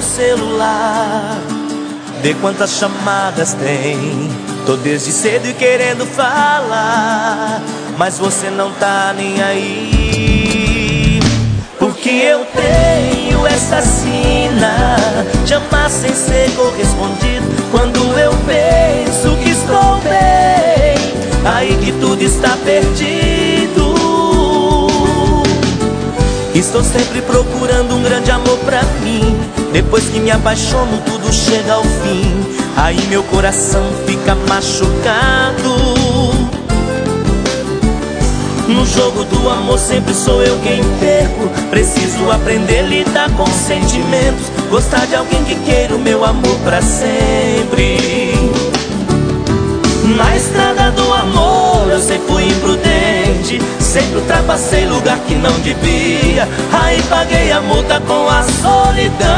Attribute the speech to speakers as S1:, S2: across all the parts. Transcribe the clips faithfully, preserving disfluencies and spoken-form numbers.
S1: celular, vê quantas chamadas tem. Tô desde cedo e querendo falar, mas você não tá nem aí. Porque eu tenho essa sina de amar sem ser correspondido. Quando eu penso que estou bem, aí que tudo está perdido. Estou sempre procurando um grande amor pra mim. Depois que me apaixono, tudo chega ao fim. Aí meu coração fica machucado. No jogo do amor sempre sou eu quem perco. Preciso aprender a lidar com sentimentos, gostar de alguém que queira o meu amor pra sempre. Na estrada do amor eu sempre fui imprudente, sempre ultrapassei lugar que não devia. Aí paguei a multa com a solidão.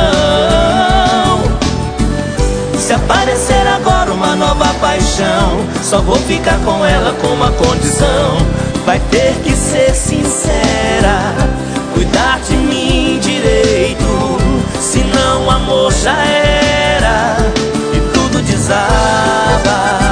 S1: Se aparecer agora uma nova paixão, só vou ficar com ela com uma condição. Vai ter que ser sincera, cuidar de mim direito, senão o amor já era e tudo desaba.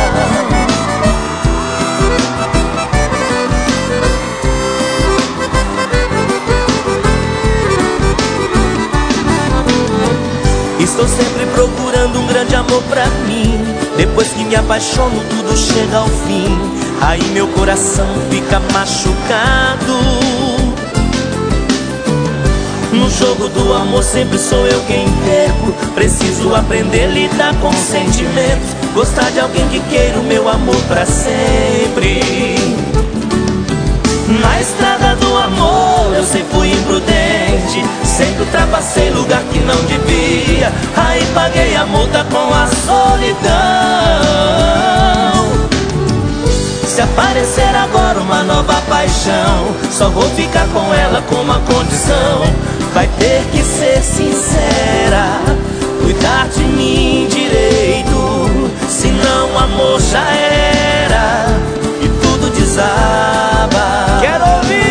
S1: Estou sempre procurando um grande amor pra mim. Depois que me apaixono, tudo chega ao fim. Aí meu coração fica machucado. No jogo do amor sempre sou eu quem perco. Preciso aprender a lidar com sentimentos, gostar de alguém que queira o meu amor pra sempre. Na estrada do amor eu sempre fui imprudente, sempre ultrapassei lugar que não devia. Aí paguei a multa com a solidão. Se aparecer agora uma nova paixão, só vou ficar com ela com uma condição. Vai ter que ser sincera, cuidar de mim direito, senão o amor já era e tudo desaba. Quero ouvir!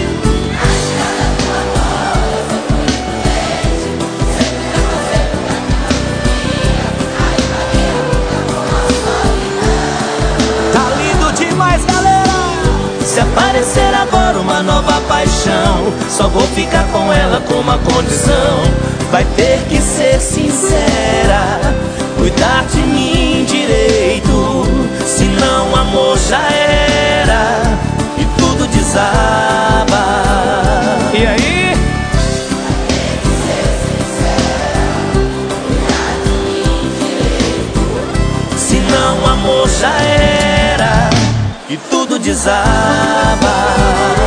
S1: Se aparecer agora uma nova paixão, só vou ficar com ela com uma condição. Vai ter que ser sincera, cuidar de mim direito, senão o amor já era e tudo desaba. E aí? Vai ter que ser sincera, cuidar de mim direito, senão o amor já era e tudo desaba.